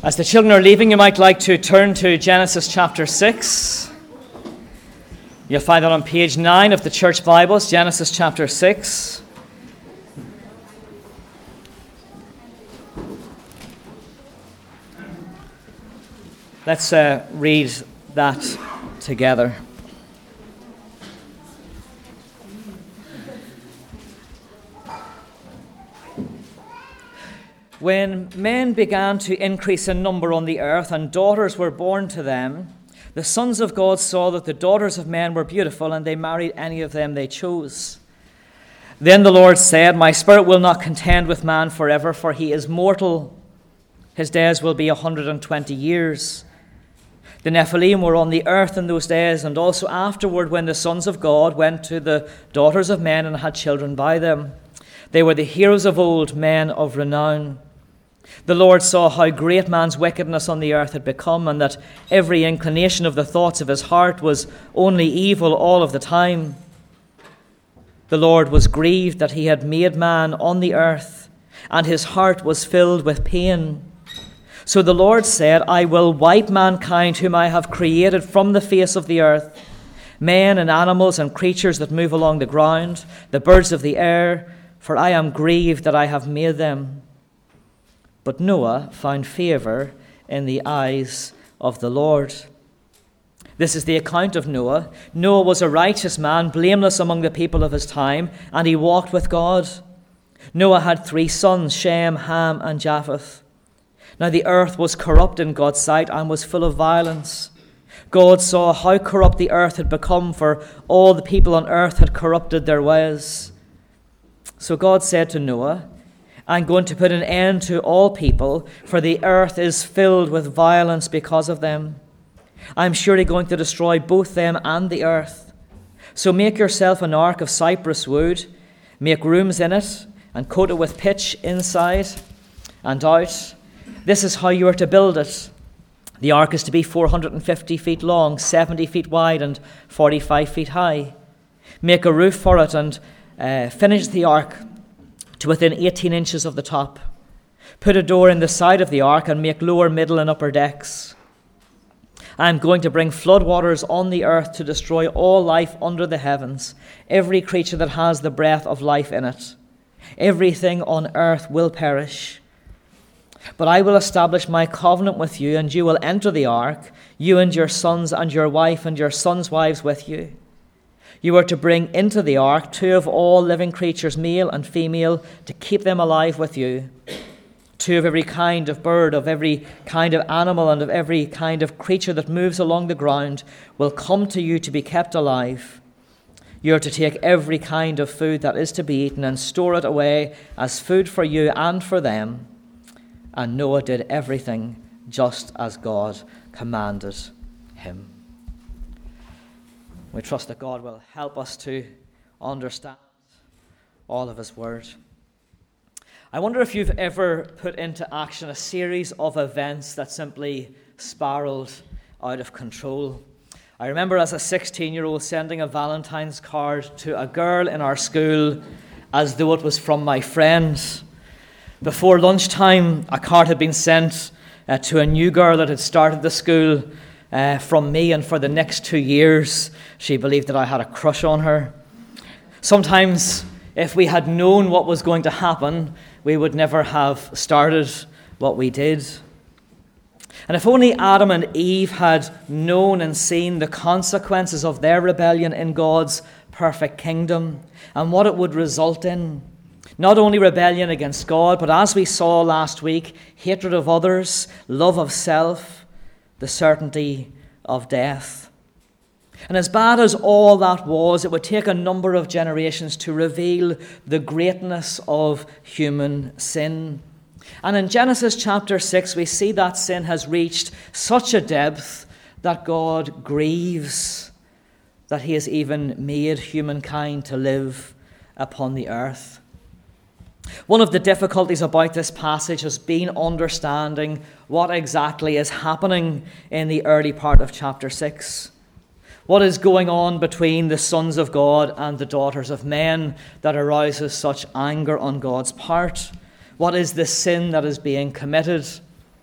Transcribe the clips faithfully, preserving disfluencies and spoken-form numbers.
As the children are leaving, you might like to turn to Genesis chapter six. You'll find that on page nine of the Church Bibles, Genesis chapter six. Let's uh, read that together. When men began to increase in number on the earth and daughters were born to them, the sons of God saw that the daughters of men were beautiful, and they married any of them they chose. Then the Lord said, "My spirit will not contend with man forever, for he is mortal. His days will be a hundred and twenty years." The Nephilim were on the earth in those days, and also afterward when the sons of God went to the daughters of men and had children by them. They were the heroes of old, men of renown. The Lord saw how great man's wickedness on the earth had become, and that every inclination of the thoughts of his heart was only evil all of the time. The Lord was grieved that he had made man on the earth, and his heart was filled with pain. So the Lord said, "I will wipe mankind whom I have created from the face of the earth, men and animals and creatures that move along the ground, the birds of the air, for I am grieved that I have made them." But Noah found favor in the eyes of the Lord. This is the account of Noah. Noah was a righteous man, blameless among the people of his time, and he walked with God. Noah had three sons, Shem, Ham, and Japheth. Now the earth was corrupt in God's sight and was full of violence. God saw how corrupt the earth had become, for all the people on earth had corrupted their ways. So God said to Noah, "I'm going to put an end to all people, for the earth is filled with violence because of them. I'm surely going to destroy both them and the earth. So make yourself an ark of cypress wood, make rooms in it, and coat it with pitch inside and out. This is how you are to build it. The ark is to be four hundred fifty feet long, seventy feet wide, and forty-five feet high. Make a roof for it and uh, finish the ark to within eighteen inches of the top. Put a door in the side of the ark and make lower, middle, and upper decks. I am going to bring floodwaters on the earth to destroy all life under the heavens, every creature that has the breath of life in it. Everything on earth will perish. But I will establish my covenant with you, and you will enter the ark, you and your sons and your wife and your sons' wives with you. You are to bring into the ark two of all living creatures, male and female, to keep them alive with you. Two of every kind of bird, of every kind of animal, and of every kind of creature that moves along the ground will come to you to be kept alive. You are to take every kind of food that is to be eaten and store it away as food for you and for them." And Noah did everything just as God commanded him. We trust that God will help us to understand all of his word. I wonder if you've ever put into action a series of events that simply spiraled out of control. I remember as a sixteen-year-old sending a Valentine's card to a girl in our school as though it was from my friend. Before lunchtime, a card had been sent uh, to a new girl that had started the school uh, from me, and for the next two years, she believed that I had a crush on her. Sometimes, if we had known what was going to happen, we would never have started what we did. And if only Adam and Eve had known and seen the consequences of their rebellion in God's perfect kingdom and what it would result in. Not only rebellion against God, but as we saw last week, hatred of others, love of self, the certainty of death. And as bad as all that was, it would take a number of generations to reveal the greatness of human sin. And in Genesis chapter six, we see that sin has reached such a depth that God grieves that he has even made humankind to live upon the earth. One of the difficulties about this passage has been understanding what exactly is happening in the early part of chapter six. What is going on between the sons of God and the daughters of men that arouses such anger on God's part? What is the sin that is being committed?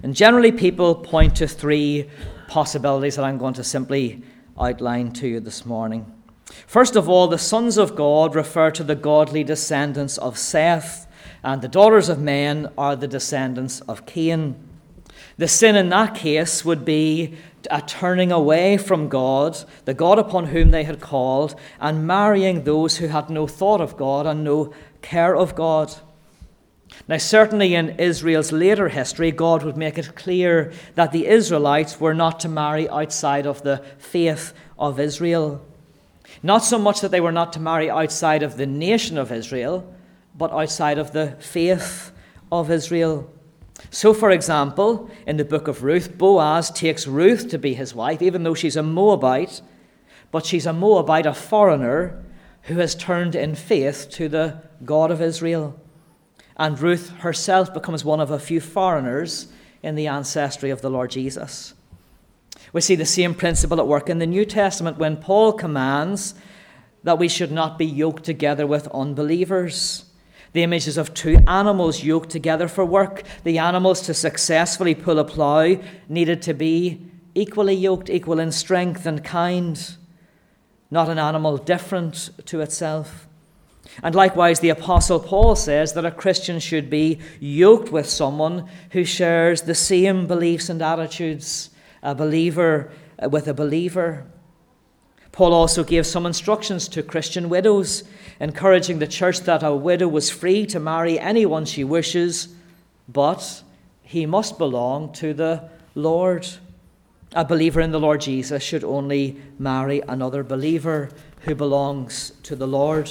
And generally people point to three possibilities that I'm going to simply outline to you this morning. First of all, the sons of God refer to the godly descendants of Seth, and the daughters of men are the descendants of Cain. The sin in that case would be a turning away from God, the God upon whom they had called, and marrying those who had no thought of God and no care of God. Now, certainly in Israel's later history, God would make it clear that the Israelites were not to marry outside of the faith of Israel. Not so much that they were not to marry outside of the nation of Israel, but outside of the faith of Israel. So, for example, in the book of Ruth, Boaz takes Ruth to be his wife, even though she's a Moabite, but she's a Moabite, a foreigner, who has turned in faith to the God of Israel. And Ruth herself becomes one of a few foreigners in the ancestry of the Lord Jesus. We see the same principle at work in the New Testament when Paul commands that we should not be yoked together with unbelievers. The images of two animals yoked together for work. The animals, to successfully pull a plough, needed to be equally yoked, equal in strength and kind, not an animal different to itself. And likewise, the Apostle Paul says that a Christian should be yoked with someone who shares the same beliefs and attitudes, a believer with a believer. Paul also gave some instructions to Christian widows, encouraging the church that a widow was free to marry anyone she wishes, but he must belong to the Lord. A believer in the Lord Jesus should only marry another believer who belongs to the Lord.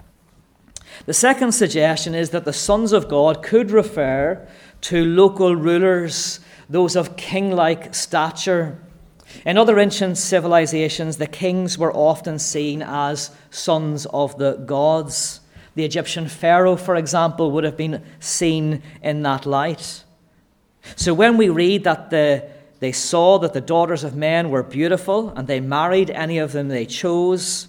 The second suggestion is that the sons of God could refer to local rulers, those of king-like stature. In other ancient civilizations, the kings were often seen as sons of the gods. The Egyptian Pharaoh, for example, would have been seen in that light. So when we read that the, they saw that the daughters of men were beautiful and they married any of them they chose,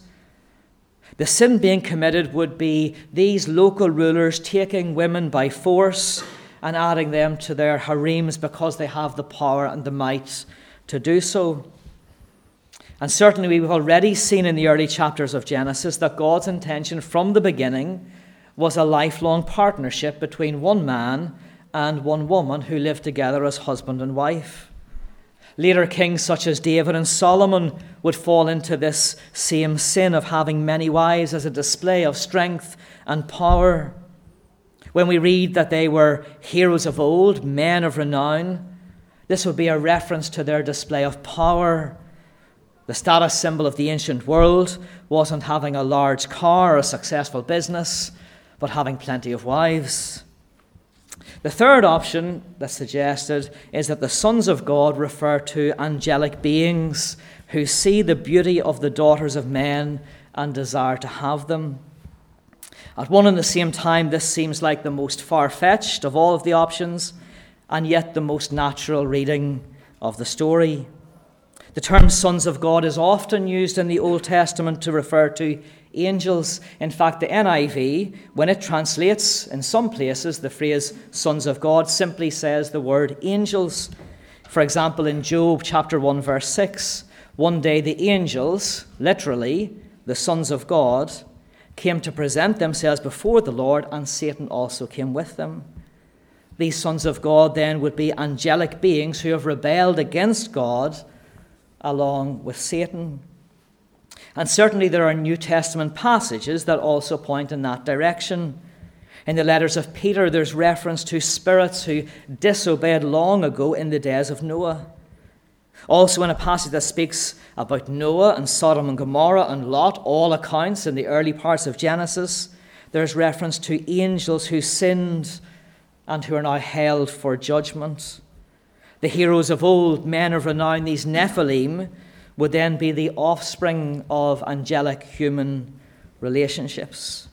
the sin being committed would be these local rulers taking women by force and adding them to their harems because they have the power and the might to do so. And certainly we've already seen in the early chapters of Genesis that God's intention from the beginning was a lifelong partnership between one man and one woman who lived together as husband and wife. Later kings such as David and Solomon would fall into this same sin of having many wives as a display of strength and power. When we read that they were heroes of old, men of renown, this would be a reference to their display of power. The status symbol of the ancient world wasn't having a large car or a successful business, but having plenty of wives. The third option that's suggested is that the sons of God refer to angelic beings who see the beauty of the daughters of men and desire to have them. At one and the same time, this seems like the most far-fetched of all of the options, and yet the most natural reading of the story. The term sons of God is often used in the Old Testament to refer to angels. In fact, the N I V, when it translates in some places the phrase sons of God, simply says the word angels. For example, in Job chapter one, verse six, one day the angels, literally the sons of God, came to present themselves before the Lord, and Satan also came with them. These sons of God then would be angelic beings who have rebelled against God along with Satan. And certainly there are New Testament passages that also point in that direction. In the letters of Peter, there's reference to spirits who disobeyed long ago in the days of Noah. Also in a passage that speaks about Noah and Sodom and Gomorrah and Lot, all accounts in the early parts of Genesis, there's reference to angels who sinned and who are now held for judgment. The heroes of old, men of renown, these Nephilim, would then be the offspring of angelic human relationships.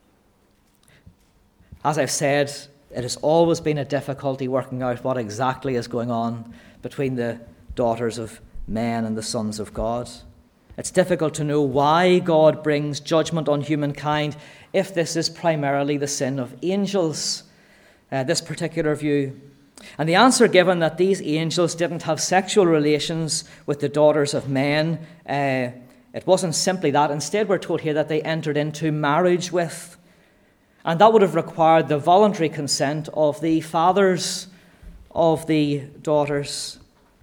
As I've said, it has always been a difficulty working out what exactly is going on between the daughters of men and the sons of God. It's difficult to know why God brings judgment on humankind if this is primarily the sin of angels. Uh, this particular view. And the answer given that these angels didn't have sexual relations with the daughters of men, uh, it wasn't simply that. Instead, we're told here that they entered into marriage with. And that would have required the voluntary consent of the fathers of the daughters.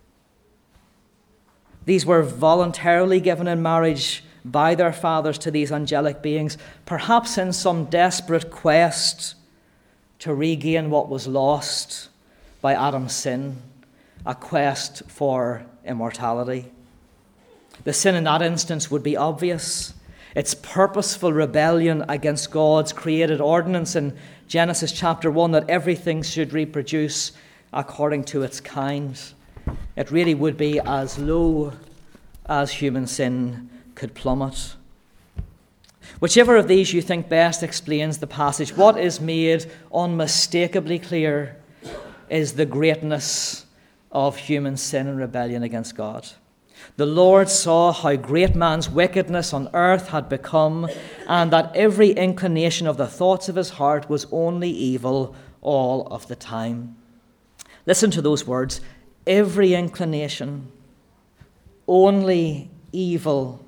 These were voluntarily given in marriage by their fathers to these angelic beings, perhaps in some desperate quest to regain what was lost by Adam's sin, a quest for immortality. The sin in that instance would be obvious. It's purposeful rebellion against God's created ordinance in Genesis chapter one that everything should reproduce according to its kind. It really would be as low as human sin could plummet. Whichever of these you think best explains the passage, what is made unmistakably clear is the greatness of human sin and rebellion against God. The Lord saw how great man's wickedness on earth had become, and that every inclination of the thoughts of his heart was only evil all of the time. Listen to those words. Every inclination, only evil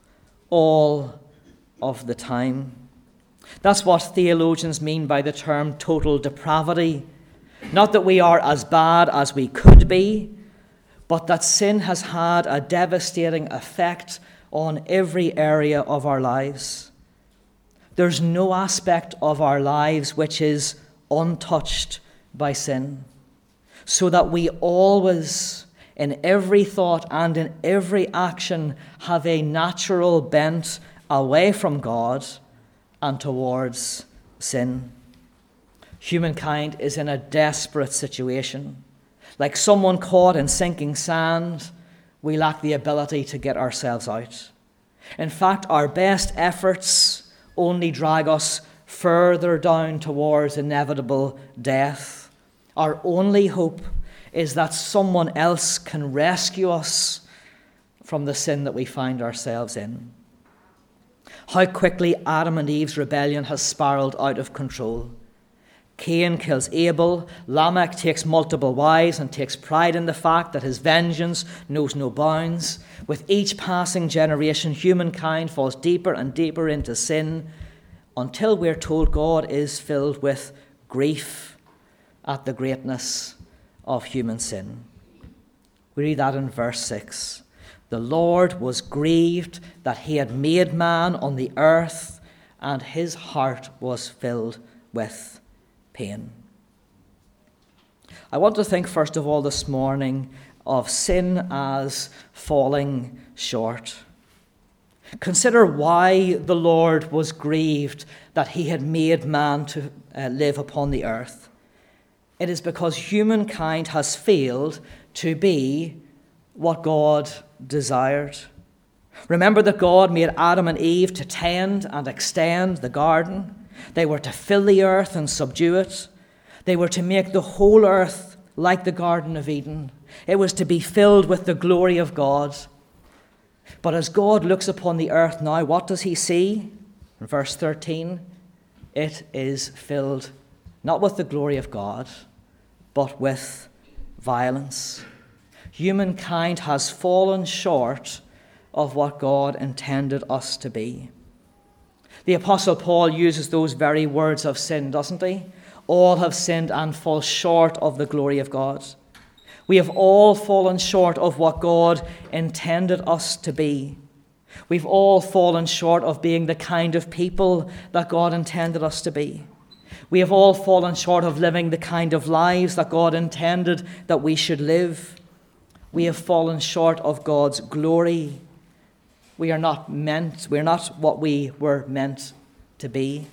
all of the time. That's what theologians mean by the term total depravity. Not that we are as bad as we could be, but that sin has had a devastating effect on every area of our lives. There's no aspect of our lives which is untouched by sin, so that we always, in every thought and in every action, have a natural bent away from God and towards sin. Humankind is in a desperate situation. Like someone caught in sinking sand, we lack the ability to get ourselves out. In fact, our best efforts only drag us further down towards inevitable death. Our only hope is that someone else can rescue us from the sin that we find ourselves in. How quickly Adam and Eve's rebellion has spiraled out of control. Cain kills Abel, Lamech takes multiple wives and takes pride in the fact that his vengeance knows no bounds. With each passing generation, humankind falls deeper and deeper into sin until we're told God is filled with grief at the greatness of human sin. We read that in verse six. The Lord was grieved that he had made man on the earth, and his heart was filled with pain. I want to think first of all this morning of sin as falling short. Consider why the Lord was grieved that he had made man to uh, live upon the earth. It is because humankind has failed to be what God desired. Remember that God made Adam and Eve to tend and extend the garden. They were to fill the earth and subdue it. They were to make the whole earth like the Garden of Eden. It was to be filled with the glory of God. But as God looks upon the earth now, what does he see? In verse thirteen, it is filled not with the glory of God, but with violence. Humankind has fallen short of what God intended us to be. The Apostle Paul uses those very words of sin, doesn't he? All have sinned and fall short of the glory of God. We have all fallen short of what God intended us to be. We've all fallen short of being the kind of people that God intended us to be. We have all fallen short of living the kind of lives that God intended that we should live. We have fallen short of God's glory. We are not meant, we're not what we were meant to be.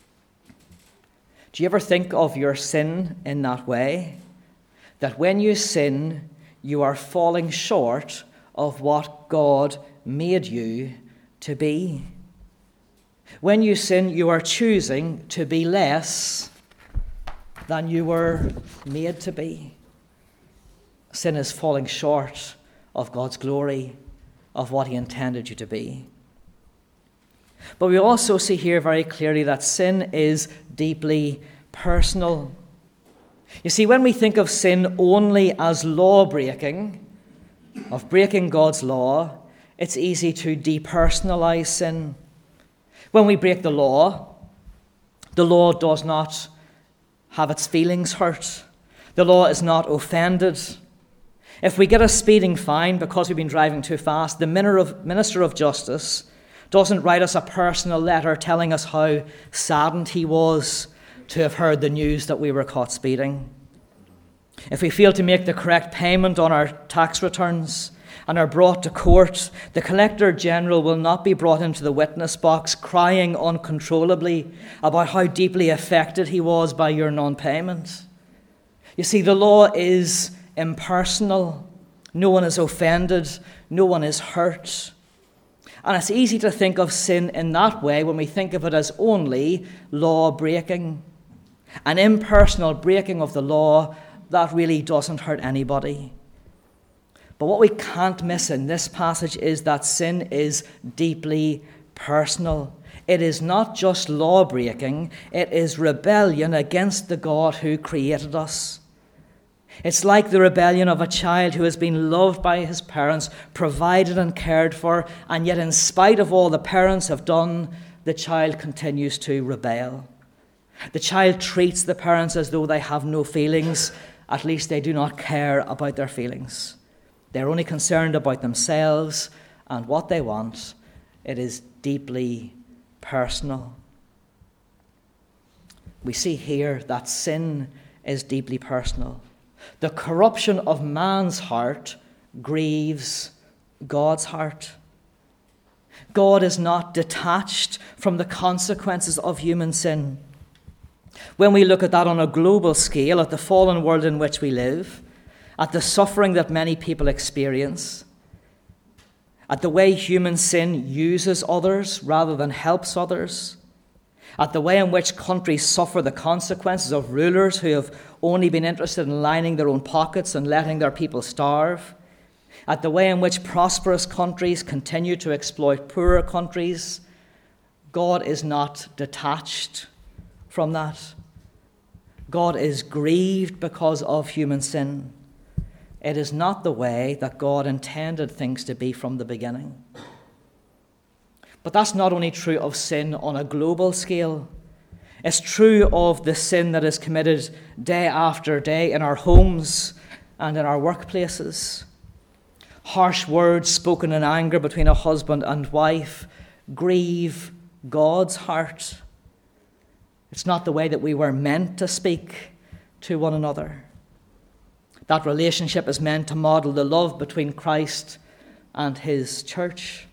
Do you ever think of your sin in that way? That when you sin, you are falling short of what God made you to be. When you sin, you are choosing to be less than you were made to be. Sin is falling short of God's glory, of what he intended you to be. But we also see here very clearly that sin is deeply personal. You see, when we think of sin only as law breaking, of breaking God's law, it's easy to depersonalize sin. When we break the law, the law does not have its feelings hurt. The law is not offended. If we get a speeding fine because we've been driving too fast, the Minister of Justice doesn't write us a personal letter telling us how saddened he was to have heard the news that we were caught speeding. If we fail to make the correct payment on our tax returns and are brought to court, the Collector General will not be brought into the witness box crying uncontrollably about how deeply affected he was by your non-payment. You see, the law is impersonal. No one is offended. No one is hurt. And it's easy to think of sin in that way when we think of it as only law breaking. An impersonal breaking of the law that really doesn't hurt anybody. But what we can't miss in this passage is that sin is deeply personal. It is not just law breaking, it is rebellion against the God who created us. It's like the rebellion of a child who has been loved by his parents, provided and cared for, and yet in spite of all the parents have done, the child continues to rebel. The child treats the parents as though they have no feelings. At least they do not care about their feelings. They're only concerned about themselves and what they want. It is deeply personal. We see here that sin is deeply personal. The corruption of man's heart grieves God's heart. God is not detached from the consequences of human sin. When we look at that on a global scale, at the fallen world in which we live, at the suffering that many people experience, at the way human sin uses others rather than helps others, at the way in which countries suffer the consequences of rulers who have only been interested in lining their own pockets and letting their people starve, at the way in which prosperous countries continue to exploit poorer countries, God is not detached from that. God is grieved because of human sin. It is not the way that God intended things to be from the beginning. But that's not only true of sin on a global scale. It's true of the sin that is committed day after day in our homes and in our workplaces. Harsh words spoken in anger between a husband and wife grieve God's heart. It's not the way that we were meant to speak to one another. That relationship is meant to model the love between Christ and his church.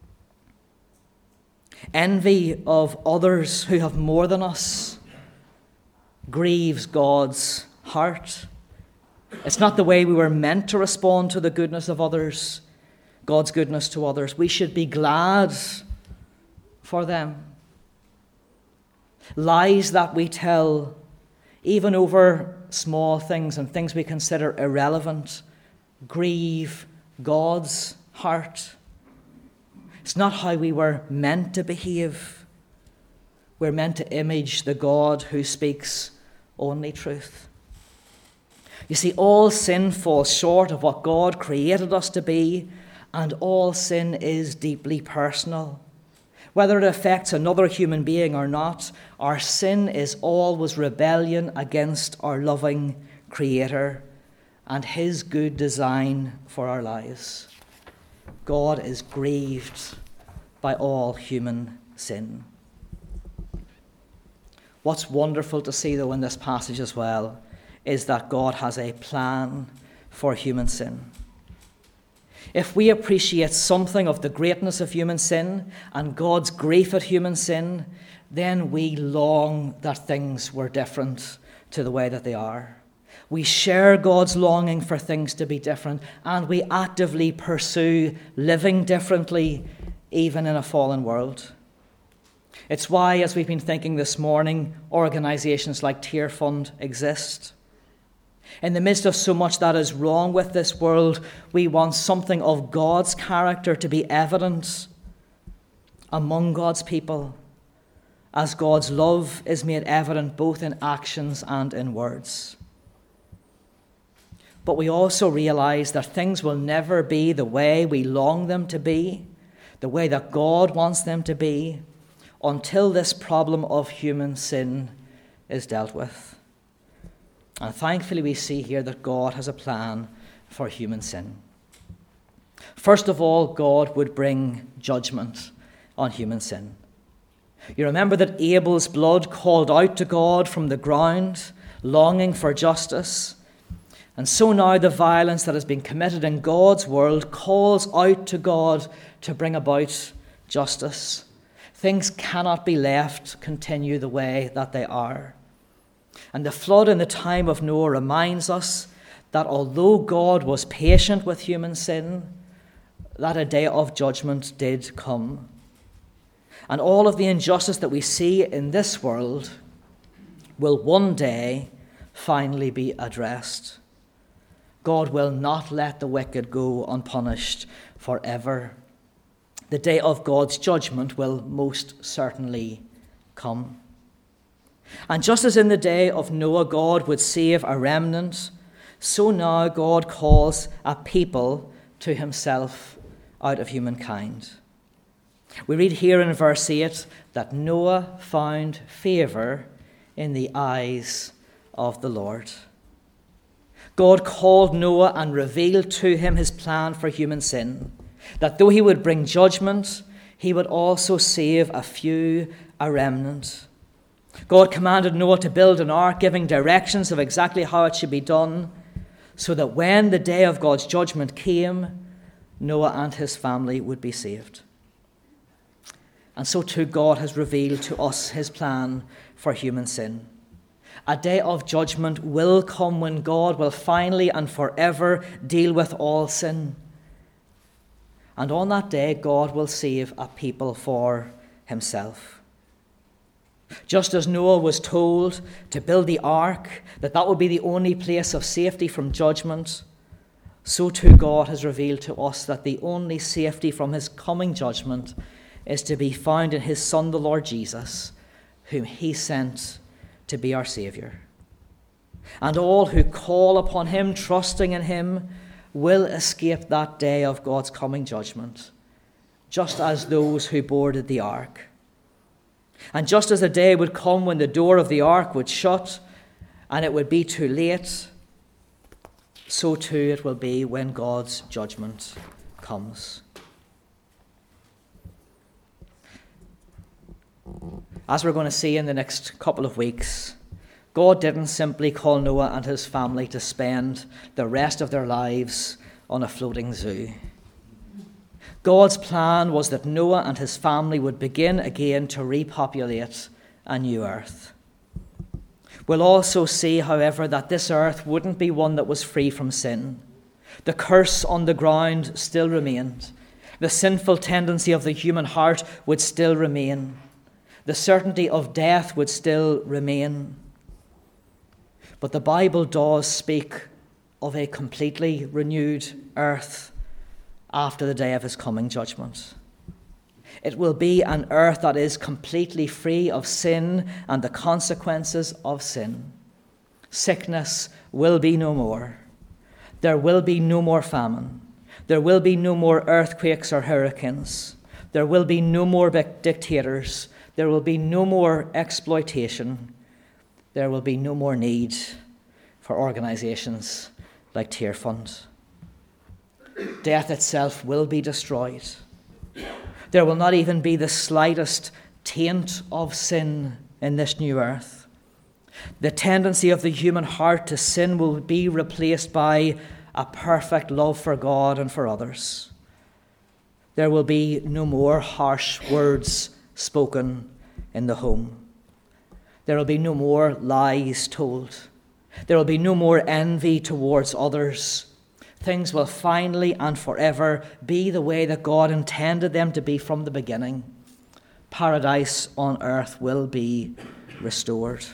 Envy of others who have more than us grieves God's heart. It's not the way we were meant to respond to the goodness of others, God's goodness to others. We should be glad for them. Lies that we tell, even over small things and things we consider irrelevant, grieve God's heart. It's not how we were meant to behave. We're meant to image the God who speaks only truth. You see, all sin falls short of what God created us to be, and all sin is deeply personal. Whether it affects another human being or not, our sin is always rebellion against our loving Creator and his good design for our lives. God is grieved by all human sin. What's wonderful to see, though, in this passage as well, is that God has a plan for human sin. If we appreciate something of the greatness of human sin and God's grief at human sin, then we long that things were different to the way that they are. We share God's longing for things to be different, and we actively pursue living differently, even in a fallen world. It's why, as we've been thinking this morning, organisations like Tear Fund exist. In the midst of so much that is wrong with this world, we want something of God's character to be evident among God's people, as God's love is made evident both in actions and in words. but we also realize that things will never be the way we long them to be, the way that God wants them to be, until this problem of human sin is dealt with. And thankfully we see here that God has a plan for human sin. First of all, God would bring judgment on human sin. You remember that Abel's blood called out to God from the ground, longing for justice. And so now the violence that has been committed in God's world calls out to God to bring about justice. Things cannot be left continue the way that they are. And the flood in the time of Noah reminds us that although God was patient with human sin, that a day of judgment did come. And all of the injustice that we see in this world will one day finally be addressed. God will not let the wicked go unpunished forever. The day of God's judgment will most certainly come. And just as in the day of Noah God would save a remnant, so now God calls a people to himself out of humankind. We read here in verse eight that Noah found favor in the eyes of the Lord. God called Noah and revealed to him his plan for human sin, that though he would bring judgment, he would also save a few, a remnant. God commanded Noah to build an ark, giving directions of exactly how it should be done, so that when the day of God's judgment came, Noah and his family would be saved. And so too God has revealed to us his plan for human sin. A day of judgment will come when God will finally and forever deal with all sin. And on that day, God will save a people for himself. Just as Noah was told to build the ark, that that would be the only place of safety from judgment, so too God has revealed to us that the only safety from his coming judgment is to be found in his Son, the Lord Jesus, whom he sent to be our Saviour. And all who call upon him, trusting in him, will escape that day of God's coming judgment, just as those who boarded the ark. And just as a day would come when the door of the ark would shut and it would be too late, so too it will be when God's judgment comes. As we're going to see in the next couple of weeks, God didn't simply call Noah and his family to spend the rest of their lives on a floating zoo. God's plan was that Noah and his family would begin again to repopulate a new earth. We'll also see, however, that this earth wouldn't be one that was free from sin. The curse on the ground still remained. The sinful tendency of the human heart would still remain. The certainty of death would still remain. But the Bible does speak of a completely renewed earth after the day of his coming judgment. It will be an earth that is completely free of sin and the consequences of sin. Sickness will be no more. There will be no more famine. There will be no more earthquakes or hurricanes. There will be no more dictators. There will be no more exploitation. There will be no more need for organisations like Tear Fund. Death itself will be destroyed. There will not even be the slightest taint of sin in this new earth. The tendency of the human heart to sin will be replaced by a perfect love for God and for others. There will be no more harsh words spoken in the home. There will be no more lies told. There will be no more envy towards others. Things will finally and forever be the way that God intended them to be from the beginning. Paradise on earth will be restored.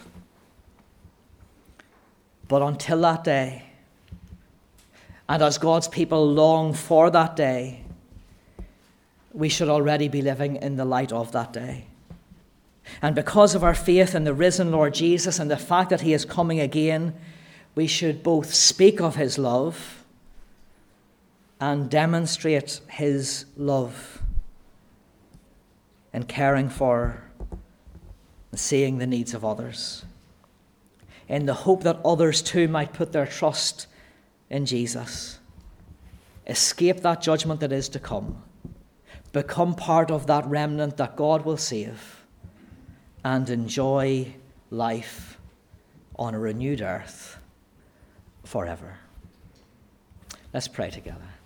But until that day, and as God's people long for that day, we should already be living in the light of that day. And because of our faith in the risen Lord Jesus and the fact that he is coming again, we should both speak of his love and demonstrate his love in caring for and seeing the needs of others, in the hope that others too might put their trust in Jesus, escape that judgment that is to come, become part of that remnant that God will save, and enjoy life on a renewed earth forever. Let's pray together.